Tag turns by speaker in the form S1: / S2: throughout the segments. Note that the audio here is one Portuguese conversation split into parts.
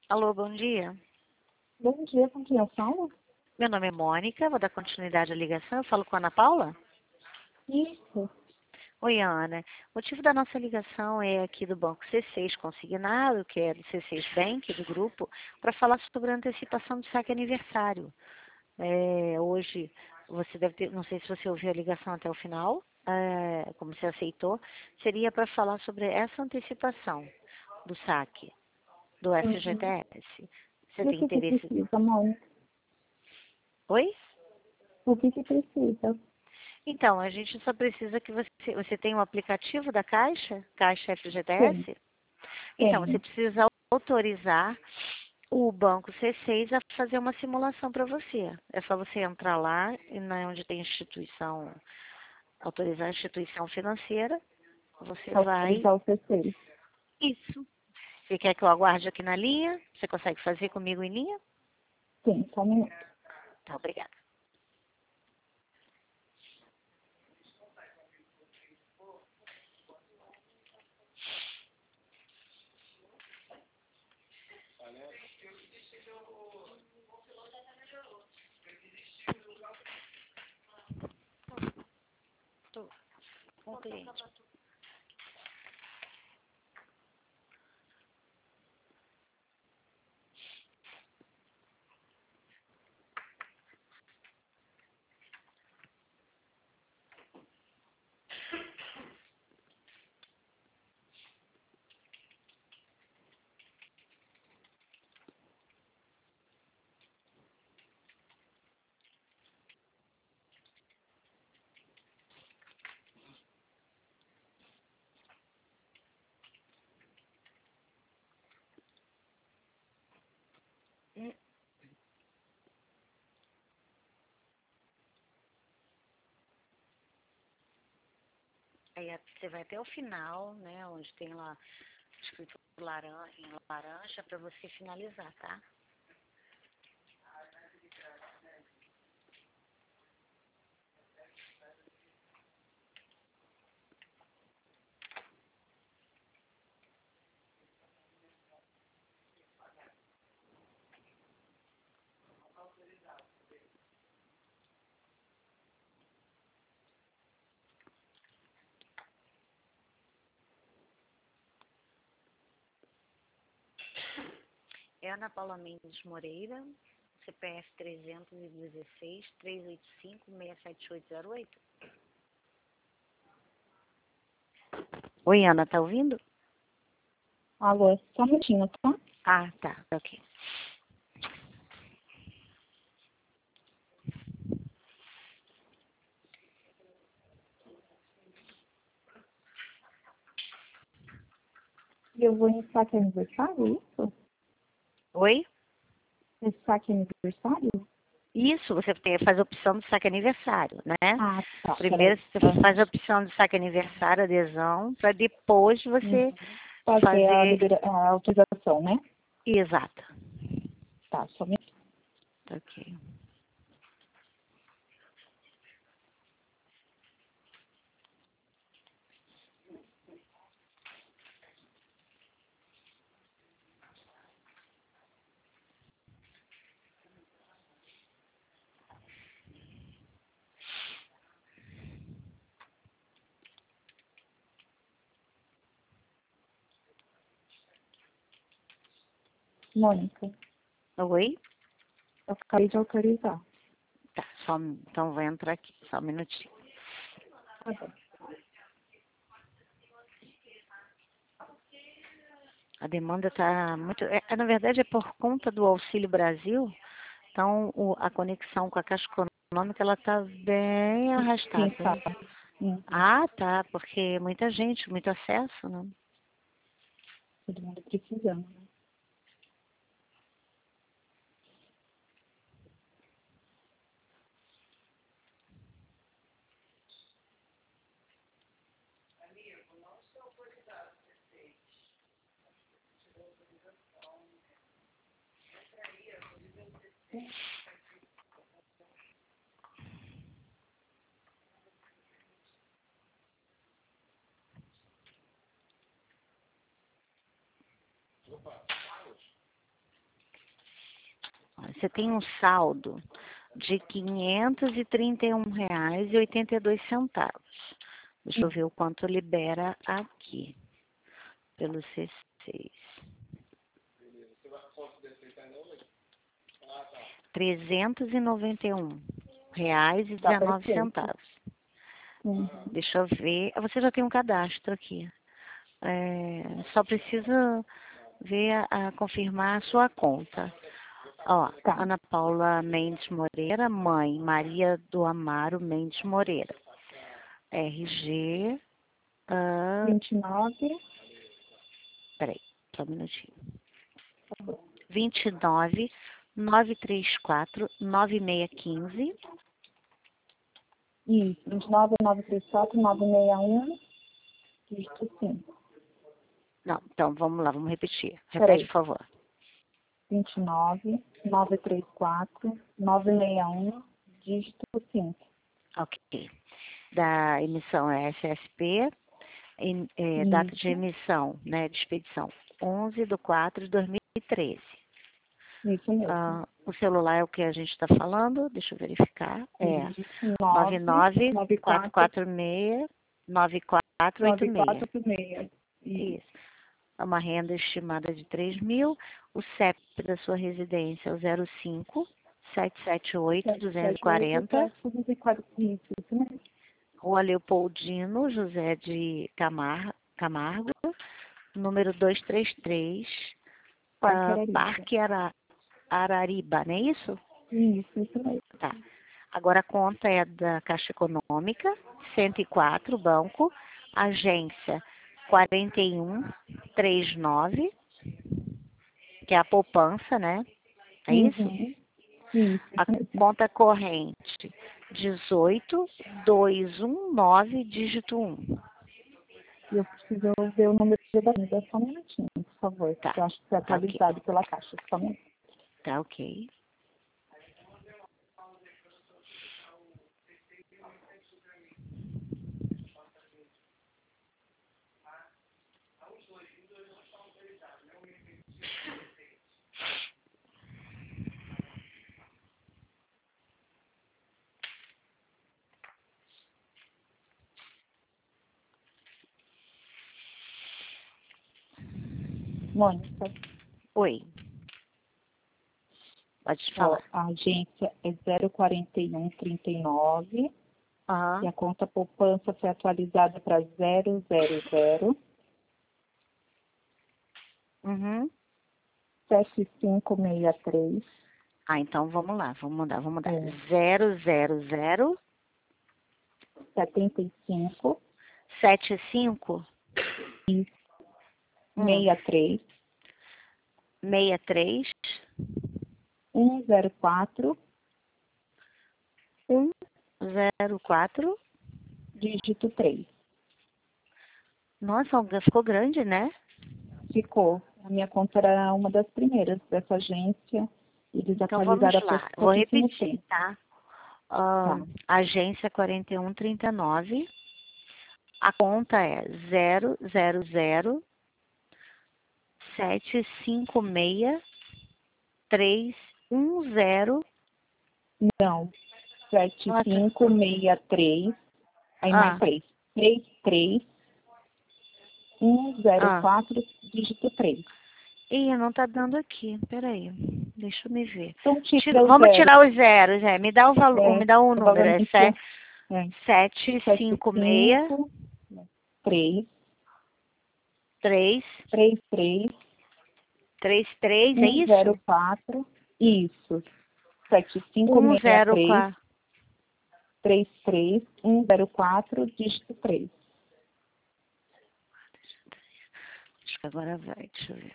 S1: Alô, bom dia.
S2: Bom dia, com quem eu falo?
S1: Meu nome é Mônica, vou dar continuidade à ligação. Eu falo com a Ana Paula?
S2: Isso.
S1: Oi, Ana. O motivo da nossa ligação é aqui do Banco C6 Consignado, que é do C6 Bank, do grupo, para falar sobre a antecipação do saque aniversário. Hoje, você deve ter, não sei se você ouviu a ligação até o final, como você aceitou, seria para falar sobre essa antecipação do saque do
S2: Uhum.
S1: FGTS. Você
S2: E o
S1: tem
S2: que
S1: interesse?
S2: precisa, Mônica?
S1: Oi?
S2: O que precisa?
S1: Então, a gente só precisa que você tenha um aplicativo da Caixa
S2: Sim,
S1: FGTS. Então, você
S2: tenho.
S1: precisa autorizar o banco C6 a fazer uma simulação para você. É só você entrar lá, e onde tem instituição, autorizar a instituição financeira, você vai.
S2: Autorizar o C6.
S1: Isso. Você quer que eu aguarde aqui na linha? Você consegue fazer comigo em linha?
S2: Sim, só um minuto.
S1: Tá, obrigada. Estou com o cliente. Aí você vai até o final, né, onde tem lá escrito laranja, em laranja, para você finalizar, tá? É Ana Paula Mendes Moreira, CPF 316-385-67808. Oi, Ana, tá ouvindo?
S2: Alô, só um minutinho, tá?
S1: Ah, tá, ok.
S2: E eu vou em saque aniversário, isso?
S1: Oi?
S2: Esse saque aniversário?
S1: Isso, você faz a opção do saque aniversário, né?
S2: Ah, tá,
S1: Primeiro
S2: peraí.
S1: você
S2: Aham.
S1: faz a opção do saque aniversário, adesão, para depois você
S2: Uhum. Fazer
S1: fazer.
S2: a autorização, né?
S1: Exato.
S2: Tá, só um minuto.
S1: Ok.
S2: Mônica,
S1: Oi?
S2: eu acabei de autorizar.
S1: Tá, então vou entrar aqui, só um minutinho.
S2: Tá bom.
S1: A demanda está muito. Na verdade, é por conta do Auxílio Brasil, então a conexão com a Caixa Econômica ela está bem
S2: Quem
S1: arrastada.
S2: sabe? Uhum.
S1: Ah, tá, porque muita gente, muito acesso, né?
S2: Todo mundo precisando, né?
S1: você tem um saldo de R$ 531,82. Deixa eu ver o quanto libera aqui, pelo C6. R$ 391,19. Deixa eu ver. Você já tem um cadastro aqui. Só precisa ver, confirmar a sua conta. Ó,
S2: Tá.
S1: Ana Paula Mendes Moreira, mãe, Maria do Amaro Mendes Moreira. RG,
S2: 29.
S1: peraí, só um minutinho. 29 934 9615.
S2: Isso, 29 934 961, dígito 5.
S1: Não, então vamos lá, vamos repetir.
S2: Peraí.
S1: Repete, por favor.
S2: 29 934 961, dígito 5.
S1: Ok. Da emissão é SSP, data de emissão, né, de expedição, 11/4/2013.
S2: Isso mesmo.
S1: O celular é o que a gente está falando, deixa eu verificar. É
S2: 9
S1: 99-446-9486.
S2: 9486.
S1: Isso. É uma renda estimada de 3.000. O CEP da sua residência é o 05 778 240.
S2: Isso mesmo.
S1: Rua Leopoldino José de Camargo, número 233, Parque Arariba, não é isso?
S2: Isso mesmo.
S1: Tá. Agora a conta é da Caixa Econômica, 104, banco, agência 4139, que é a poupança, né? É isso?
S2: Isso
S1: A
S2: mesmo.
S1: conta corrente 18219, dígito 1.
S2: E eu preciso ver o número da vida, só um minutinho, por favor.
S1: Tá.
S2: Que eu acho que foi atualizado pela Caixa. Só um minuto.
S1: Tá ok.
S2: Mônica,
S1: Oi. Pode falar.
S2: a agência é 04139
S1: Aham.
S2: e a conta poupança foi atualizada para 000
S1: Uhum.
S2: 7563.
S1: Então vamos lá, vamos mudar.
S2: 000
S1: 000
S2: 75
S1: 75
S2: 63
S1: 63
S2: 104
S1: 104.
S2: dígito 3.
S1: Nossa, ficou grande, né?
S2: Ficou. A minha conta era uma das primeiras dessa agência. Eles
S1: Então vamos
S2: atualizaram
S1: lá.
S2: há
S1: Vou
S2: pouquíssimo
S1: repetir,
S2: tempo.
S1: tá?
S2: Tá.
S1: Agência 4139. A conta é 000 756 310.
S2: Não. 7563. Aí mais
S1: Ah,
S2: 3. 33 104, dígito 3.
S1: não tá dando aqui. Peraí. Deixa eu me ver.
S2: Então, tira o
S1: Vamos
S2: zero.
S1: tirar os zeros, me dá o valor, me dá o número. É
S2: Provavelmente
S1: 756
S2: 3
S1: 3
S2: 33
S1: 33, é isso?
S2: 104. Isso. 7563
S1: 104.
S2: 33 104, dígito 3.
S1: Acho que agora vai, deixa eu ver.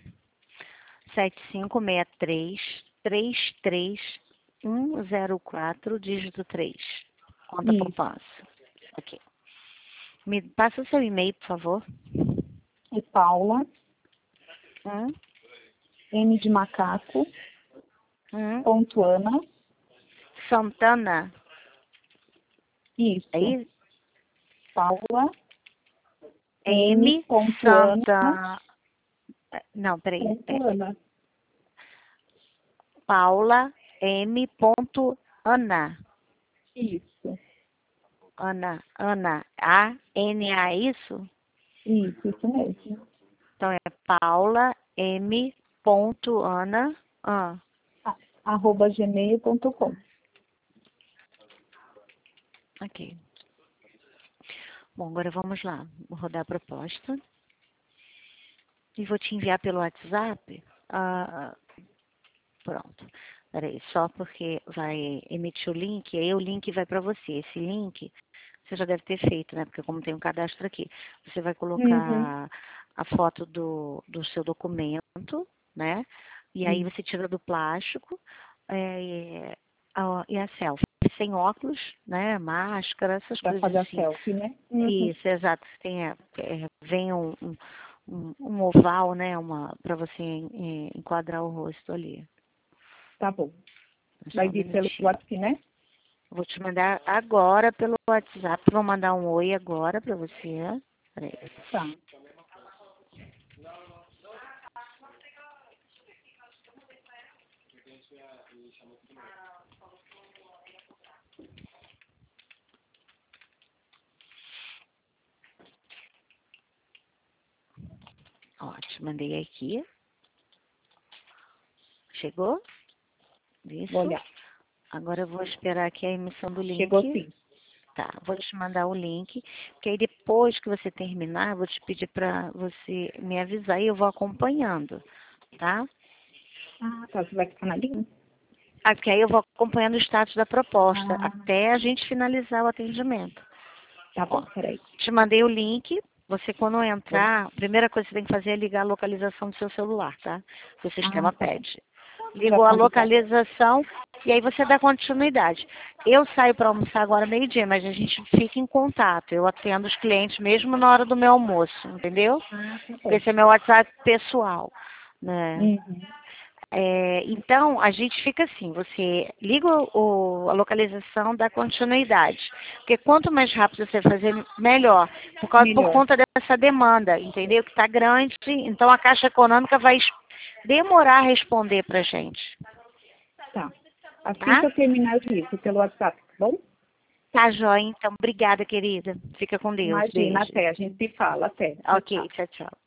S1: 7563 33 104, dígito 3. Conta
S2: Isso.
S1: poupança. Ok. Me passa o seu e-mail, por favor.
S2: E Paula, M de macaco, ponto Ana.
S1: Santana.
S2: Isso.
S1: É isso?
S2: Paula,
S1: M.
S2: ponto Ana.
S1: Santana. Não, peraí.
S2: Ponto Ana.
S1: Paula M. Ana.
S2: Isso.
S1: Ana, A-N-A, isso?
S2: Isso mesmo.
S1: Então é Paula M. Ana.
S2: @gmail.com.
S1: Ok. Bom, agora vamos lá. Vou rodar a proposta. E vou te enviar pelo WhatsApp. Pronto. Peraí, só porque vai emitir o link, aí o link vai para você. Esse link você já deve ter feito, né? Porque como tem um cadastro aqui, você vai
S2: Uhum.
S1: colocar a foto do seu documento, né? E aí você tira do plástico e a selfie. Sem óculos, né? Máscara, essas
S2: Para
S1: coisas
S2: fazer a
S1: assim.
S2: selfie, né? Uhum.
S1: Isso, exato. Vem um oval, né? Para você enquadrar o rosto ali.
S2: Tá bom.
S1: Só
S2: Vai
S1: um
S2: vir pelo
S1: minutinho.
S2: WhatsApp, né?
S1: Vou te mandar agora pelo WhatsApp. Vou mandar um oi agora para você. Peraí.
S2: Tá.
S1: Ó, te mandei aqui. Chegou?
S2: Vou
S1: Isso.
S2: olhar.
S1: Agora eu vou esperar aqui a emissão do
S2: Chegou
S1: link.
S2: sim.
S1: Tá, vou te mandar o link, porque aí depois que você terminar, eu vou te pedir para você me avisar e eu vou acompanhando, tá?
S2: Tá. Você vai ficar na linha?
S1: Porque aí eu vou acompanhando o status da proposta
S2: Ah,
S1: até a gente finalizar o atendimento.
S2: tá
S1: Ó,
S2: bom. Peraí.
S1: te mandei o link. Você, quando entrar, a primeira coisa que você tem que fazer é ligar a localização do seu celular, tá? Que o sistema
S2: Tá bom.
S1: pede.
S2: Já
S1: Ligou a
S2: tá ligado.
S1: localização e aí você dá continuidade. Eu saio para almoçar agora meio-dia, mas a gente fica em contato. Eu atendo os clientes mesmo na hora do meu almoço, entendeu?
S2: Tá
S1: Porque
S2: bom.
S1: esse é meu WhatsApp pessoal, né?
S2: Uhum.
S1: Então, a gente fica assim, você liga a localização da continuidade. Porque quanto mais rápido você fazer, melhor. Por
S2: Melhor.
S1: conta dessa demanda, entendeu? Que está grande, então a Caixa Econômica vai demorar a responder para a gente.
S2: Tá. Assim
S1: Tá?
S2: que eu terminar, eu ligo pelo WhatsApp, tá bom?
S1: Tá, joia. Então, obrigada, querida. Fica com Deus.
S2: Imagina,
S1: Beijo.
S2: até. A gente se fala. Até. Tchau,
S1: Ok,
S2: tchau.
S1: tchau, tchau.